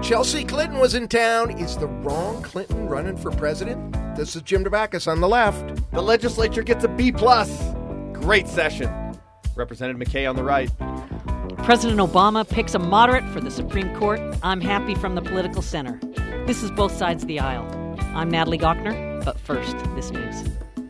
Chelsea Clinton was in town. Is the wrong Clinton running for president? This is Jim Dabakis on the left. The legislature gets a B+. Great session. Representative McKay on the right. President Obama picks a moderate for the Supreme Court. I'm happy from the political center. This is Both Sides of the Aisle. I'm Natalie Gochner, but first, this news.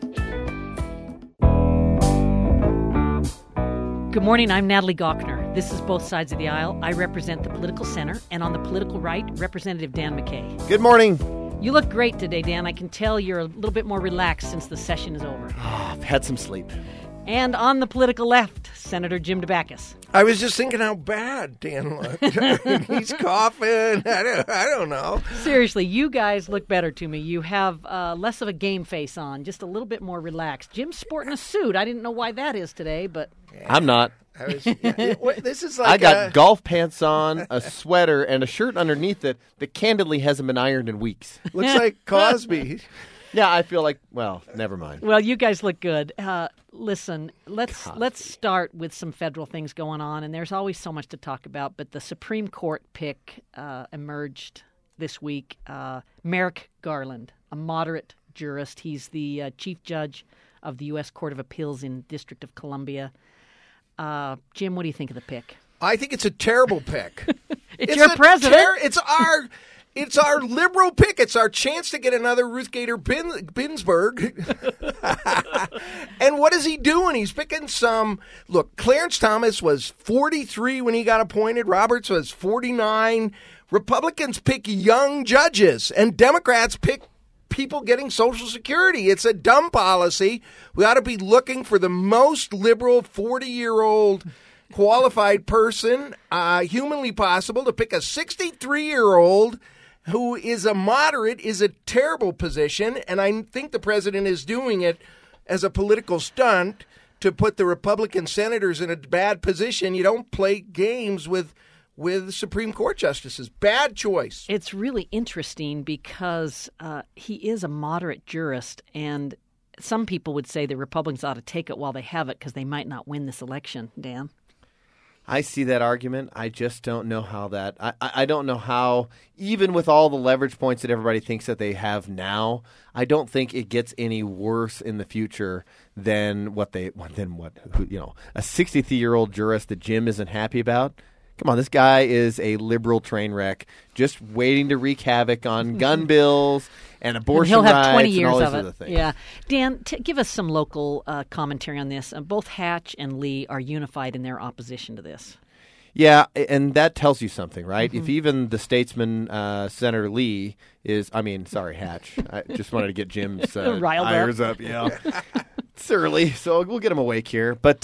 Good morning, I'm Natalie Gochner. This is Both Sides of the Aisle. I represent the political center, and on the political right, Representative Dan McKay. Good morning. You look great today, Dan. I can tell you're a little bit more relaxed since the session is over. I've had some sleep. And on the political left, Senator Jim Dabakis. I was just thinking how bad Dan looked. He's coughing. I don't know. Seriously, you guys look better to me. You have less of a game face on, just a little bit more relaxed. Jim's sporting a suit. I didn't know why that is today, but... I'm not. This is like I got golf pants on, a sweater, and a shirt underneath it that candidly hasn't been ironed in weeks. Looks like Cosby. Yeah, I feel like, well, never mind. Well, you guys look good. Listen, let's start with some federal things going on, and there's always so much to talk about, but the Supreme Court pick emerged this week. Merrick Garland, a moderate jurist. He's the chief judge of the U.S. Court of Appeals in District of Columbia. Jim, what do you think of the pick? I think it's a terrible pick. It's your president. It's our liberal pick. It's our chance to get another Ruth Gator Ginsburg. And what is he doing? He's picking some. Look, Clarence Thomas was 43 when he got appointed. Roberts was 49. Republicans pick young judges, and Democrats pick people getting Social Security. It's a dumb policy. We ought to be looking for the most liberal 40-year-old qualified person humanly possible. To pick a 63-year-old who is a moderate is a terrible position, and I think the president is doing it as a political stunt to put the Republican senators in a bad position. You don't play games with Supreme Court justices. Bad choice. It's really interesting because he is a moderate jurist, and some people would say the Republicans ought to take it while they have it because they might not win this election, Dan. I see that argument. I just don't know how that – I don't know how, even with all the leverage points that everybody thinks that they have now, I don't think it gets any worse in the future than a 63-year-old jurist that Jim isn't happy about. Come on, this guy is a liberal train wreck, just waiting to wreak havoc on gun bills and abortion rights. He'll have 20 years and all these of it. Other things. Yeah, Dan, give us some local commentary on this. Both Hatch and Lee are unified in their opposition to this. Yeah, and that tells you something, right? Mm-hmm. If even the statesman, Senator Lee, Hatch. I just wanted to get Jim's ires up. Yeah. It's early, so we'll get him awake here. But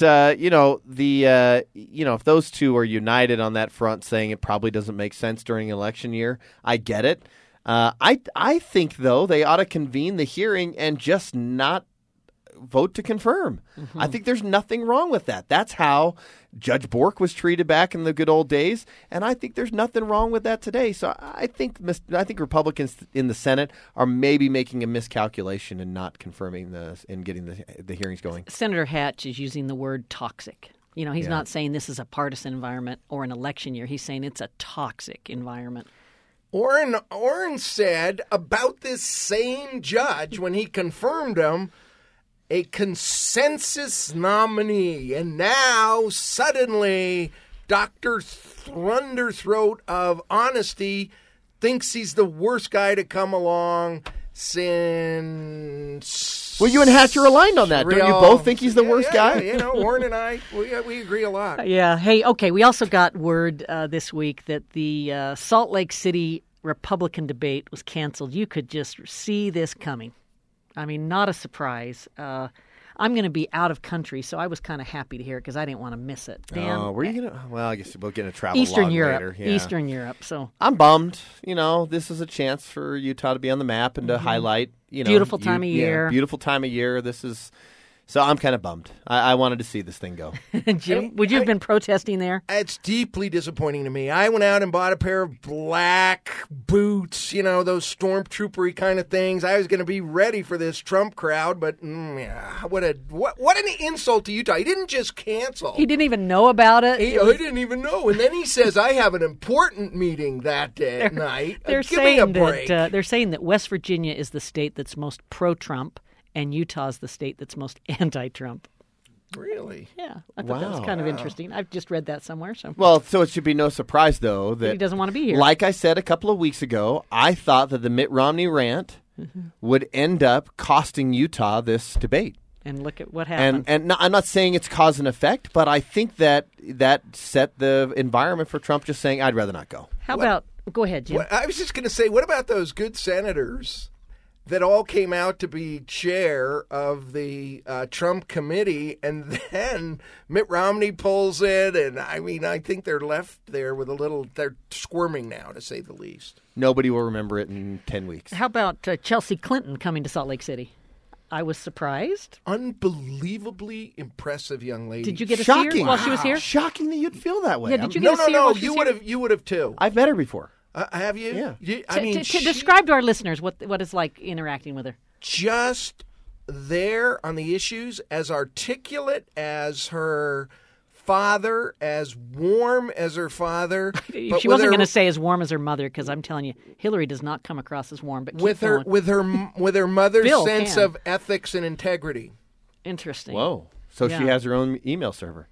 if those two are united on that front, saying it probably doesn't make sense during election year, I get it. I think though they ought to convene the hearing and just not vote to confirm. Mm-hmm. I think there's nothing wrong with that. That's how Judge Bork was treated back in the good old days, and I think there's nothing wrong with that today. So I think Republicans in the Senate are maybe making a miscalculation and not confirming this and getting the hearings going. Senator Hatch is using the word toxic. He's not saying this is a partisan environment or an election year. He's saying it's a toxic environment. Orrin said about this same judge when he confirmed him, a consensus nominee. And now, suddenly, Dr. Thunderthroat of Honesty thinks he's the worst guy to come along since... Well, you and Hatch are aligned on that. Don't you both think he's the worst guy? Yeah, Orrin and I, we agree a lot. Yeah. Hey, okay, we also got word this week that the Salt Lake City Republican debate was canceled. You could just see this coming. I mean, not a surprise. I'm going to be out of country, so I was kind of happy to hear it because I didn't want to miss it. Dan, were you going to? Well, I guess we'll get a travel Eastern log Europe, later. Yeah. Eastern Europe. So I'm bummed. This is a chance for Utah to be on the map and to highlight. Beautiful time of year. Beautiful time of year. This is, So I'm kind of bummed. I wanted to see this thing go. Jim, would you have been protesting there? It's deeply disappointing to me. I went out and bought a pair of black boots, those stormtroopery kind of things. I was going to be ready for this Trump crowd, but what an insult to Utah. He didn't just cancel. He didn't even know about it. I didn't even know. And then he says, I have an important meeting that night. They're Give me a saying break. that they're saying that West Virginia is the state that's most pro-Trump, and Utah's the state that's most anti-Trump. Really? Yeah, I thought that was Wow. kind of interesting. I've just read that somewhere. So Well, so it should be no surprise, though, that he doesn't want to be here. like I said a couple of weeks ago, I thought that the Mitt Romney rant would end up costing Utah this debate. And look at what happened. And no, I'm not saying it's cause and effect, but I think that set the environment for Trump just saying, I'd rather not go. How about – go ahead, Jim. I was just going to say, what about those good senators that all came out to be chair of the Trump committee, and then Mitt Romney pulls it, and I think they're left there with they're squirming now, to say the least. Nobody will remember it in 10 weeks. How about Chelsea Clinton coming to Salt Lake City? I was surprised. Unbelievably impressive young lady. Did you get to see her Shocking. while she was here? Shocking that you'd feel that way. Yeah, did you No, get to see her while she you was would here? have. You would have too. I've met her before. Have you? Yeah. To describe to our listeners what it's like interacting with her. Just there on the issues, as articulate as her father, as warm as her father. But She wasn't going to say as warm as her mother, because I'm telling you, Hillary does not come across as warm. But keep with her going. with her mother's Bill sense can. of ethics and integrity. Interesting. Whoa. So Yeah. she has her own email server.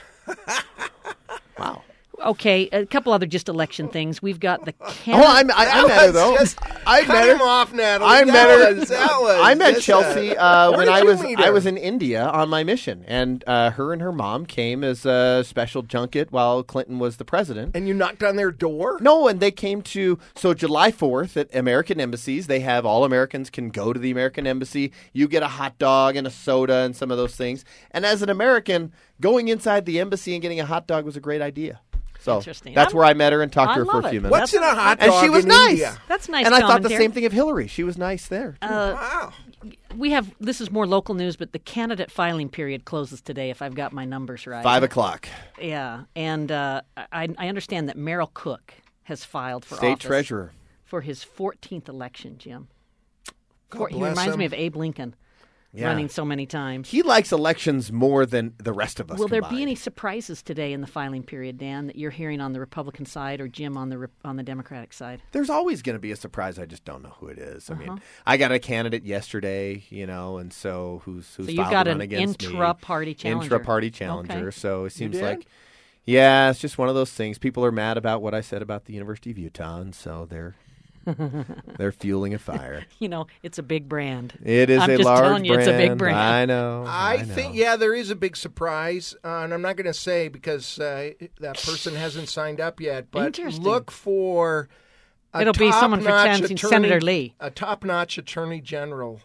Wow. Okay, a couple other just election things. We've got the Oh, Canada. I met her, though. I Cut met him her. off, Natalie. I met her. That was I met this, Chelsea where when did I you was meet her? I was in India on my mission, and her and her mom came as a special junket while Clinton was the president. And you knocked on their door? No, and they came to July 4th at American embassies. They have all Americans can go to the American embassy. You get a hot dog and a soda and some of those things. And as an American, going inside the embassy and getting a hot dog was a great idea. So Interesting. that's where I met her and talked I to her for love a few it. minutes. What's in a hot And dog she was in nice. India? That's nice. And I thought the commentary. same thing of Hillary. She was nice there. Wow. We have this is more local news, but the candidate filing period closes today. If I've got my numbers right. 5 o'clock. Yeah, and I understand that Merrill Cook has filed for State office treasurer. for his 14th election. Jim, God he bless reminds him. me of Abe Lincoln, Yeah. running so many times. He likes elections more than the rest of us. Will there be combined. any surprises today in the filing period, Dan, that you're hearing on the Republican side or Jim on the Democratic side? There's always going to be a surprise. I just don't know who it is. I Uh-huh. mean, I got a candidate yesterday, and so who's So you've filed got to run an against me. intra-party challenger. Intra-party challenger. Okay. So it seems did? like, yeah, it's just one of those things. People are mad about what I said about the University of Utah, and so they're fueling a fire. It's a big brand. It is I'm a just large telling you, brand. it's a big brand. I know. I know. think, yeah, there is a big surprise, and I'm not going to say because that person hasn't signed up yet, but Interesting. look for a It'll be someone for top-notch challenging Senator Lee. A top-notch attorney general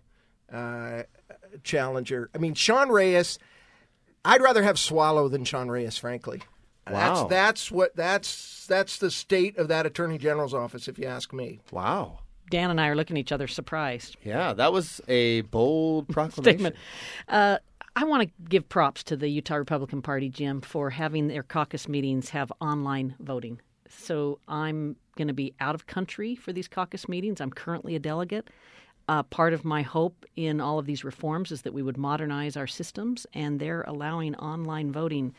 challenger. I mean, Sean Reyes, I'd rather have Swallow than Sean Reyes, frankly. Wow. That's the state of that attorney general's office, if you ask me. Wow. Dan and I are looking at each other surprised. Yeah, that was a bold proclamation. Statement. I want to give props to the Utah Republican Party, Jim, for having their caucus meetings have online voting. So I'm going to be out of country for these caucus meetings. I'm currently a delegate. Part of my hope in all of these reforms is that we would modernize our systems, and they're allowing online voting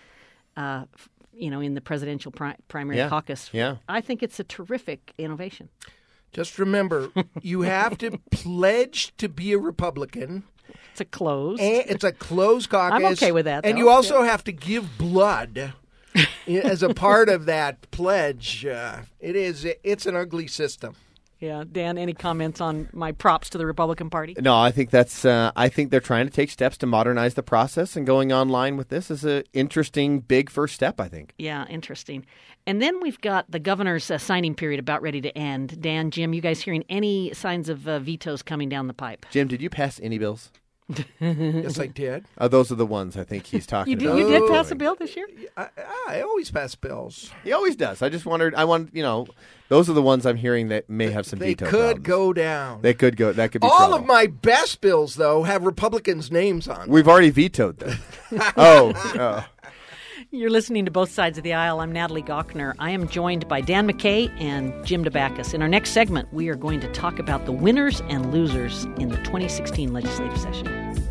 in the presidential primary caucus. Yeah. I think it's a terrific innovation. Just remember, you have to pledge to be a Republican. It's a closed. And it's a closed caucus. I'm okay with that, And though. you also have to give blood as a part of that pledge. It's an ugly system. Yeah, Dan, any comments on my props to the Republican Party? No, I think that's. I think they're trying to take steps to modernize the process, and going online with this is an interesting, big first step. I think. Yeah, interesting. And then we've got the governor's signing period about ready to end. Dan, Jim, you guys hearing any signs of vetoes coming down the pipe? Jim, did you pass any bills? Yes, I did. Those are the ones I think he's talking about. You did pass a bill this year? I always pass bills. He always does. I just wondered. Those are the ones I'm hearing that may have some veto They problems. could go down. They could go. That could be All trouble. of my best bills, though, have Republicans' names on them. We've already vetoed them. Oh. You're listening to Both Sides of the Aisle. I'm Natalie Gochner. I am joined by Dan McKay and Jim DeBackus. In our next segment, we are going to talk about the winners and losers in the 2016 legislative session.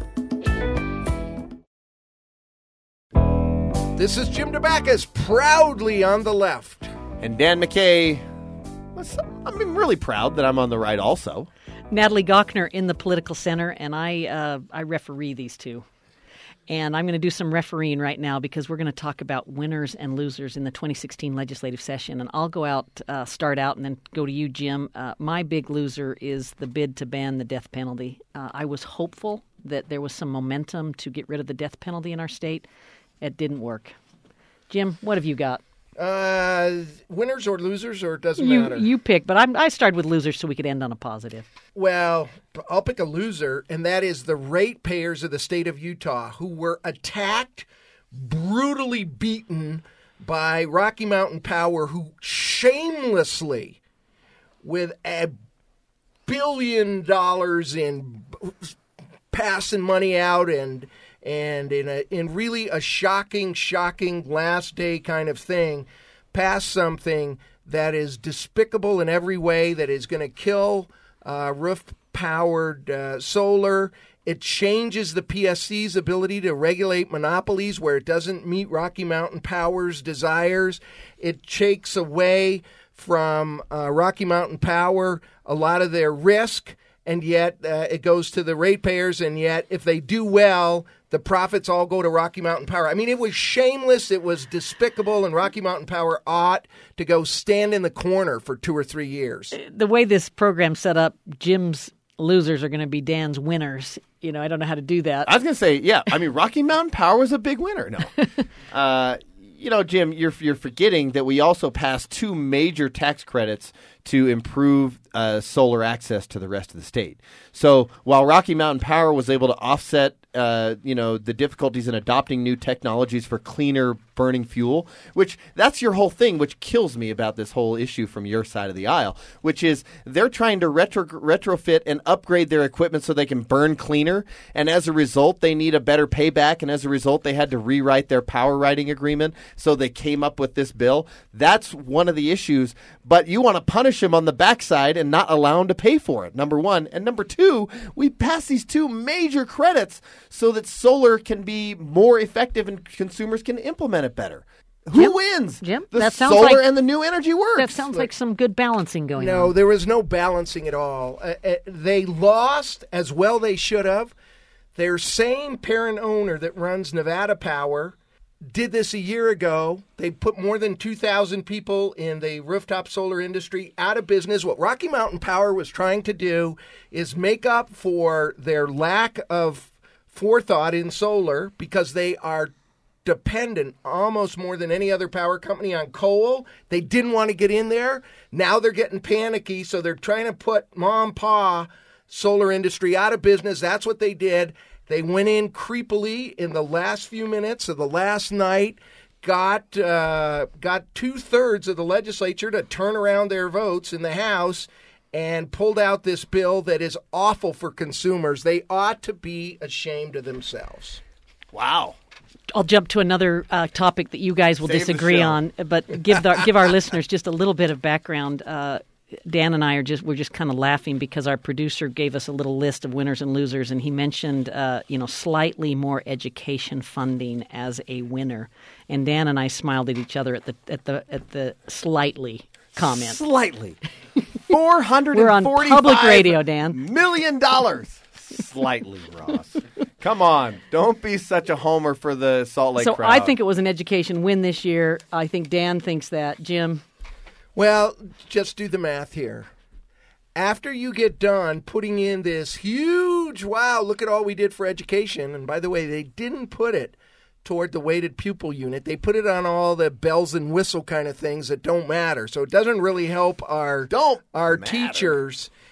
This is Jim DeBackus, proudly on the left. And Dan McKay, I'm really proud that I'm on the right also. Natalie Gochner in the political center, and I referee these two. And I'm going to do some refereeing right now because we're going to talk about winners and losers in the 2016 legislative session. And I'll start out and then go to you, Jim. My big loser is the bid to ban the death penalty. I was hopeful that there was some momentum to get rid of the death penalty in our state. It didn't work. Jim, what have you got? Winners or losers, or it doesn't matter? You pick, but I started with losers so we could end on a positive. Well, I'll pick a loser, and that is the ratepayers of the state of Utah who were attacked, brutally beaten by Rocky Mountain Power, who shamelessly, with $1 billion in passing money out and in really a shocking last day kind of thing, pass something that is despicable in every way, that is going to kill roof-powered solar. It changes the PSC's ability to regulate monopolies where it doesn't meet Rocky Mountain Power's desires. It takes away from Rocky Mountain Power a lot of their risk, and yet it goes to the ratepayers, and yet if they do well, the profits all go to Rocky Mountain Power. I mean, it was shameless, it was despicable, and Rocky Mountain Power ought to go stand in the corner for 2 or 3 years. The way this program's set up, Jim's losers are going to be Dan's winners. I don't know how to do that. I was going to say, yeah. I mean, Rocky Mountain Power was a big winner. No. Jim, you're forgetting that we also passed 2 major tax credits to improve solar access to the rest of the state. So while Rocky Mountain Power was able to offset the difficulties in adopting new technologies for cleaner burning fuel, which that's your whole thing, which kills me about this whole issue from your side of the aisle, which is they're trying to retrofit and upgrade their equipment so they can burn cleaner. And as a result, they need a better payback. And as a result, they had to rewrite their power writing agreement. So they came up with this bill. That's one of the issues. But you want to punish them on the backside and not allow them to pay for it, number one. And number two, we passed these 2 major credits so that solar can be more effective and consumers can implement it better. Who wins? Jim, the that sounds solar like, and the new energy works. That sounds like some good balancing going on. No, there was no balancing at all. They lost as well they should have. Their same parent owner that runs Nevada Power did this a year ago. They put more than 2,000 people in the rooftop solar industry out of business. What Rocky Mountain Power was trying to do is make up for their lack of forethought in solar, because they are dependent almost more than any other power company on coal. They didn't want to get in there. Now they're getting panicky, so they're trying to put mom and pa solar industry out of business. That's what they did. They went in creepily in the last few minutes of the last night, got 2/3 of the legislature to turn around their votes in the House, and pulled out this bill that is awful for consumers. They ought to be ashamed of themselves. Wow. I'll jump to another topic that you guys will Save the disagree show. on, but give our listeners just a little bit of background. Dan and I we're just kind of laughing because our producer gave us a little list of winners and losers, and he mentioned slightly more education funding as a winner. And Dan and I smiled at each other at the slightly comment. Slightly. $445 We're on public radio, Dan. $million. Slightly, Ross. Come on. Don't be such a homer for the Salt Lake crowd. I think it was an education win this year. I think Dan thinks that. Jim? Well, just do the math here. After you get done putting in this huge, wow, look at all we did for education. And by the way, they didn't put it toward the weighted pupil unit. They put it on all the bells and whistle kind of things that don't matter. So it doesn't really help our teachers.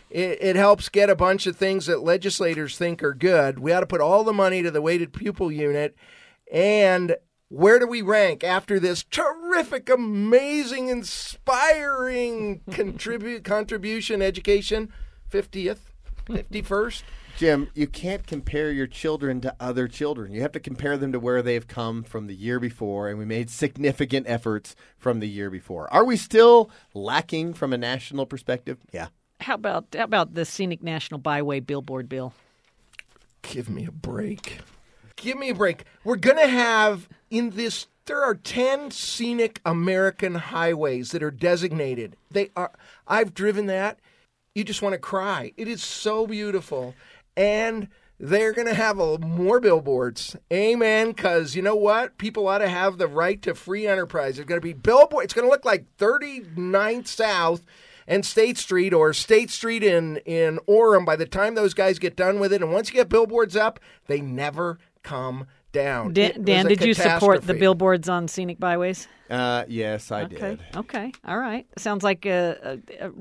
It helps get a bunch of things that legislators think are good. We ought to put all the money to the weighted pupil unit. And where do we rank after this terrific, amazing, inspiring contribution education? 50th? 51st? Jim, you can't compare your children to other children. You have to compare them to where they've come from the year before, and we made significant efforts from the year before. Are we still lacking from a national perspective? Yeah. How about the Scenic National Byway billboard bill? Give me a break. Give me a break. We're going to have in this, there are 10 scenic American highways that are designated. I've driven that. You just want to cry. It is so beautiful. And they're going to have more billboards. Amen. Because you know what? People ought to have the right to free enterprise. There's going to be billboards. It's going to look like 39th South and State Street or State Street in Orem by the time those guys get done with it. And once you get billboards up, they never come down. Dan, did you support the billboards on scenic byways? Yes, I did. Okay. All right. Sounds like a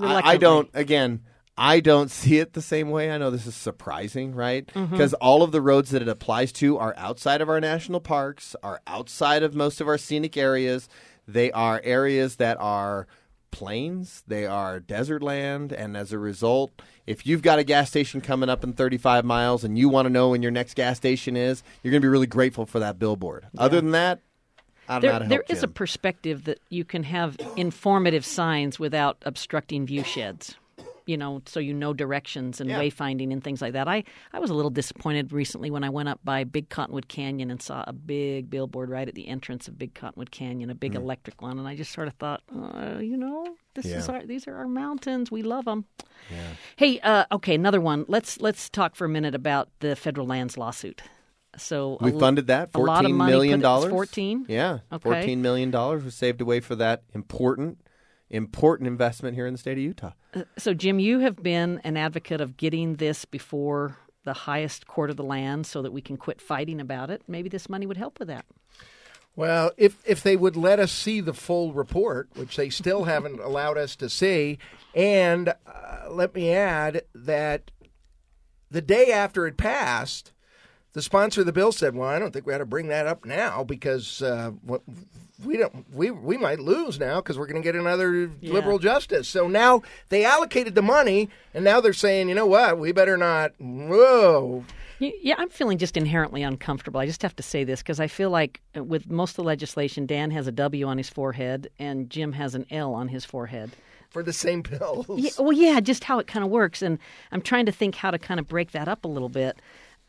I don't see it the same way. I know this is surprising, right? Because all of the roads that it applies to are outside of our national parks, are outside of most of our scenic areas. They are areas that are plains, they are desert land, and as a result, if you've got a gas station coming up in 35 miles and you want to know when your next gas station is, you're going to be really grateful for that billboard. Yeah. Other than that, I don't know how to help There is a perspective that you can have informative signs without obstructing view sheds. So you know directions and wayfinding and things like that. I was a little disappointed recently when I went up by Big Cottonwood Canyon and saw a big billboard right at the entrance of Big Cottonwood Canyon, a big electric one, and I just sort of thought, these are our mountains. We love them. Yeah. Hey, okay, another one. Let's talk for a minute about the federal lands lawsuit. So we funded that, $14 million. 14? Yeah, okay. $14 million was saved away for that important investment here in the state of Utah. So, Jim, you have been an advocate of getting this before the highest court of the land so that we can quit fighting about it. Maybe this money would help with that. Well, if they would let us see the full report, which they still haven't allowed us to see, and let me add that the day after it passed, the sponsor of the bill said, well, I don't think we ought to bring that up now because we might lose now because we're going to get another liberal justice. So now they allocated the money, and now they're saying, you know what, we better not. Whoa. Yeah, I'm feeling just inherently uncomfortable. I just have to say this because I feel like with most of the legislation, Dan has a W on his forehead and Jim has an L on his forehead. For the same bills. Yeah, just how it kind of works. And I'm trying to think how to kind of break that up a little bit.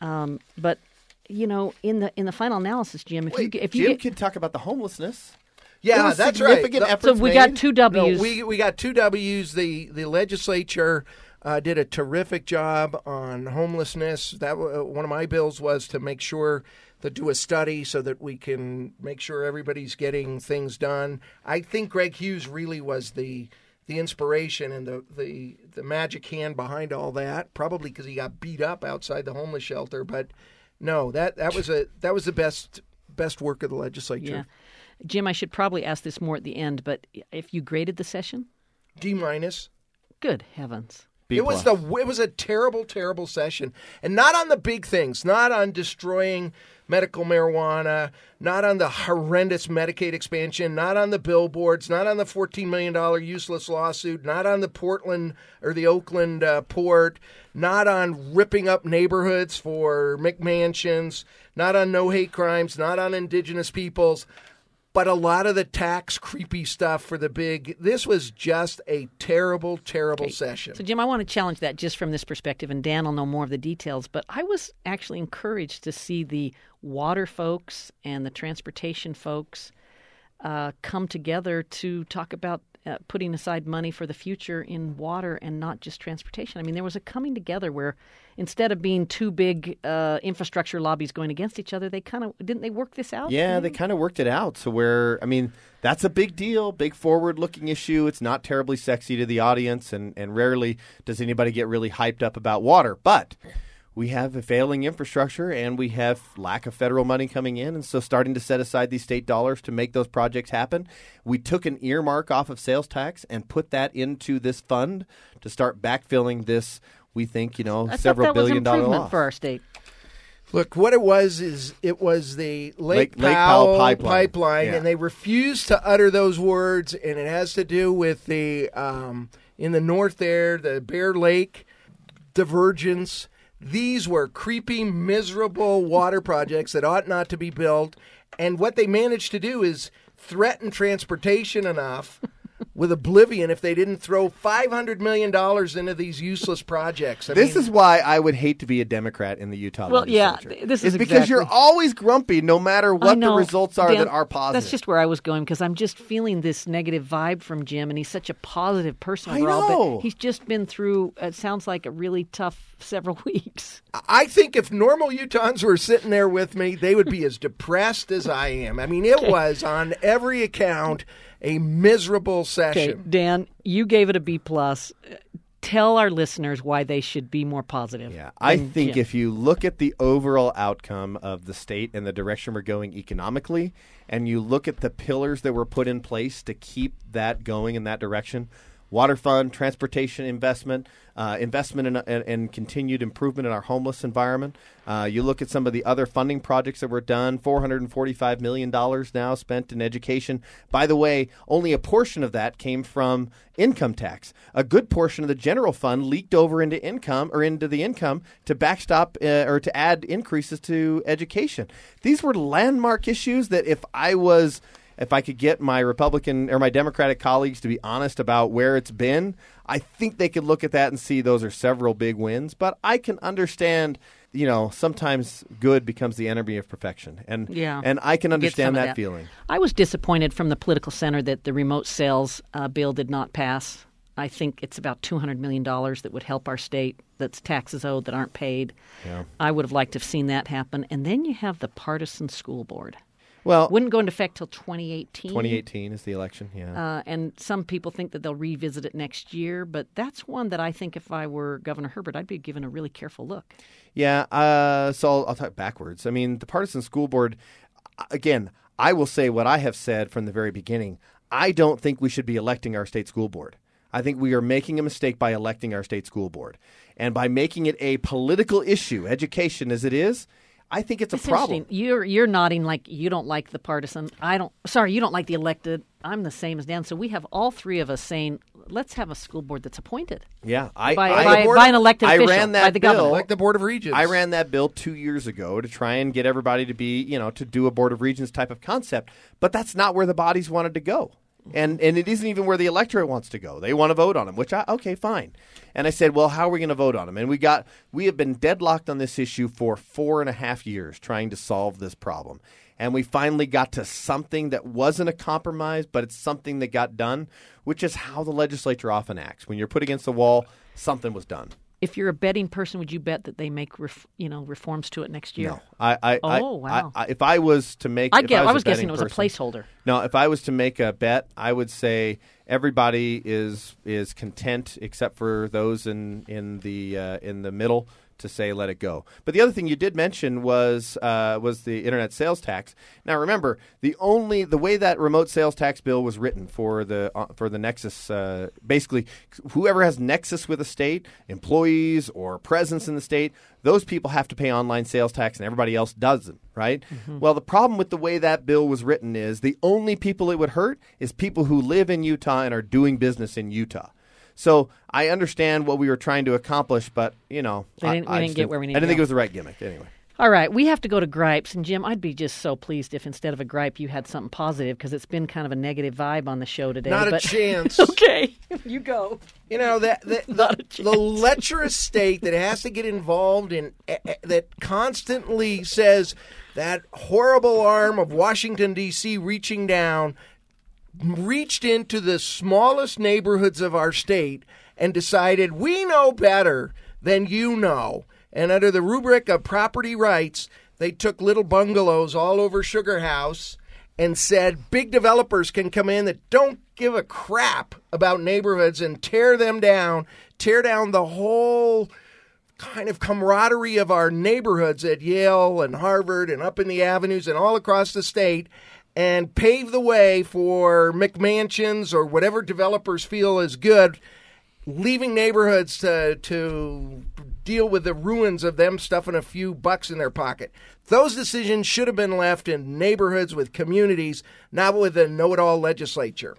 But in the final analysis, Jim, Jim can talk about the homelessness. Yeah, that's right. So we got two W's. No, we got two W's. The legislature did a terrific job on homelessness. That one of my bills was to make sure to do a study so that we can make sure everybody's getting things done. I think Greg Hughes really was the inspiration and the magic hand behind all that. Probably because he got beat up outside the homeless shelter, but no, that was the best work of the legislature. Yeah. Jim, I should probably ask this more at the end, but if you graded the session? D-. Good heavens. B+. It was a terrible, terrible session, and not on the big things, not on destroying medical marijuana, not on the horrendous Medicaid expansion, not on the billboards, not on the $14 million useless lawsuit, not on the Portland or the Oakland port, not on ripping up neighborhoods for McMansions, not on no hate crimes, not on indigenous peoples. But a lot of the tax creepy stuff for the big, this was just a terrible, terrible session. So, Jim, I want to challenge that just from this perspective, and Dan will know more of the details, but I was actually encouraged to see the water folks and the transportation folks come together to talk about putting aside money for the future in water and not just transportation. I mean, there was a coming together where instead of being two big infrastructure lobbies going against each other, didn't they work this out? Yeah, they kind of worked it out. So that's a big deal, big forward-looking issue. It's not terribly sexy to the audience, and rarely does anybody get really hyped up about water. But we have a failing infrastructure and we have lack of federal money coming in. And so starting to set aside these state dollars to make those projects happen. We took an earmark off of sales tax and put that into this fund to start backfilling this, we think, several billion-dollar loss for our state. Look, what it was is it was the Lake Powell Powell pipeline. Yeah. and they refused to utter those words, and it has to do with the in the north there, the Bear Lake divergence. These were creepy, miserable water projects that ought not to be built, and what they managed to do is threaten transportation enough with oblivion if they didn't throw $500 million into these useless projects. This is why I would hate to be a Democrat in the Utah legislature. Yeah, this is because you're always grumpy no matter what the results are, Dan, that are positive. That's just where I was going, because I'm just feeling this negative vibe from Jim, and he's such a positive person overall. I know. But he's just been through, it sounds like, a really tough several weeks. I think if normal Utahns were sitting there with me, they would be as depressed as I am. I mean, it was on every account a miserable session. Okay, Dan, you gave it a B+. Tell our listeners why they should be more positive. Yeah, I think if you look at the overall outcome of the state and the direction we're going economically, and you look at the pillars that were put in place to keep that going in that direction, water fund, transportation investment, investment in continued improvement in our homeless environment. You look at some of the other funding projects that were done, $445 million now spent in education. By the way, only a portion of that came from income tax. A good portion of the general fund leaked over into the income to backstop or to add increases to education. These were landmark issues that if I could get my Republican or my Democratic colleagues to be honest about where it's been, I think they could look at that and see those are several big wins. But I can understand, sometimes good becomes the enemy of perfection. And I can understand that feeling. I was disappointed from the political center that the remote sales bill did not pass. I think it's about $200 million that would help our state, that's taxes owed that aren't paid. Yeah. I would have liked to have seen that happen. And then you have the partisan school board. Well, wouldn't go into effect till 2018. 2018 is the election, yeah. And some people think that they'll revisit it next year, but that's one that I think if I were Governor Herbert, I'd be giving a really careful look. Yeah, so I'll talk backwards. I mean, the partisan school board, again, I will say what I have said from the very beginning. I don't think we should be electing our state school board. I think we are making a mistake by electing our state school board. And by making it a political issue, education as it is, I think it's a problem. You're nodding like you don't like the partisan. You don't like the elected. I'm the same as Dan. So we have all three of us saying, let's have a school board that's appointed. Yeah, by an elected official, ran that by the governor. Like the Board of Regents. I ran that bill 2 years ago to try and get everybody to be, to do a Board of Regents type of concept. But that's not where the bodies wanted to go. And it isn't even where the electorate wants to go. They want to vote on them, okay, fine. And I said, well, how are we going to vote on them? And we have been deadlocked on this issue for 4.5 years trying to solve this problem. And we finally got to something that wasn't a compromise, but it's something that got done, which is how the legislature often acts. When you're put against the wall, something was done. If you're a betting person, would you bet that they make reforms to it next year? No, wow. If I was to make, I was guessing it was a placeholder. No, if I was to make a bet, I would say everybody is content except for those in the middle to say let it go. But the other thing you did mention was the internet sales tax. Now remember, the way that remote sales tax bill was written for the Nexus, basically whoever has Nexus with a state, employees or presence in the state, those people have to pay online sales tax and everybody else doesn't, right? Mm-hmm. Well, the problem with the way that bill was written is the only people it would hurt is people who live in Utah and are doing business in Utah. So I understand what we were trying to accomplish, but, we didn't get where we needed to go. I didn't think it was the right gimmick anyway. All right, we have to go to gripes. And, Jim, I'd be just so pleased if instead of a gripe you had something positive, because it's been kind of a negative vibe on the show today. Not a chance. Okay, you go. The lecherous state that has to get involved in that constantly says that horrible arm of Washington, D.C. reached into the smallest neighborhoods of our state and decided we know better than you know. And under the rubric of property rights, they took little bungalows all over Sugar House and said big developers can come in that don't give a crap about neighborhoods and tear them down, tear down the whole kind of camaraderie of our neighborhoods at Yale and Harvard and up in the avenues and all across the state and pave the way for McMansions or whatever developers feel is good, leaving neighborhoods to deal with the ruins of them stuffing a few bucks in their pocket. Those decisions should have been left in neighborhoods with communities, not with a know-it-all legislature.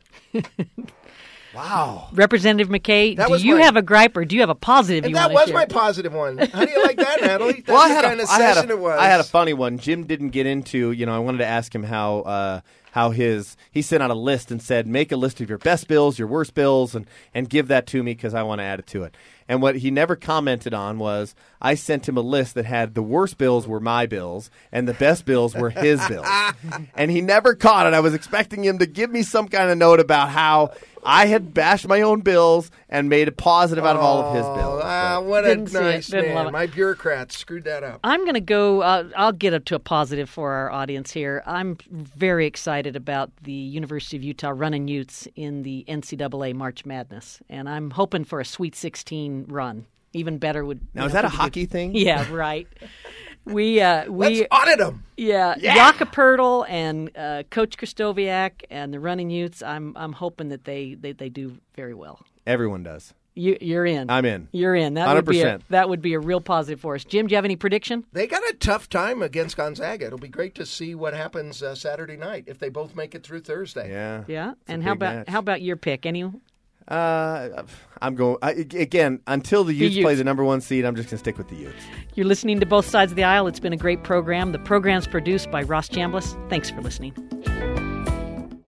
Wow. Representative McKay, do you have a gripe or do you have a positive you want to share? That was my positive one. How do you like that, Natalie? That's the kind of session it was. I had a funny one. Jim didn't get into, I wanted to ask him how he sent out a list and said, make a list of your best bills, your worst bills, and give that to me because I want to add it to it. And what he never commented on was I sent him a list that had the worst bills were my bills and the best bills were his bills. And he never caught it. I was expecting him to give me some kind of note about how I had bashed my own bills and made a positive out of all of his bills. What a nice man. My bureaucrats screwed that up. I'm going to go, I'll get up to a positive for our audience here. I'm very excited about the University of Utah running Utes in the NCAA March Madness. And I'm hoping for a Sweet 16 run. Even better would... Now, is that a hockey thing? Yeah, right. Let's audit them. Yeah. Jakob Poeltl and Coach Krzysztofiak and the running Utes. I'm hoping that they do very well. Everyone does. You're in. I'm in. You're in. 100%. That would be a real positive for us. Jim, do you have any prediction? They got a tough time against Gonzaga. It'll be great to see what happens Saturday night if they both make it through Thursday. Yeah. Yeah. And how about your pick? Any? I'm going again until the Utes play the number 1 seed. I'm just going to stick with the Utes. You're listening to Both Sides of the Aisle. It's been a great program. The program's produced by Ross Chambliss. Thanks for listening.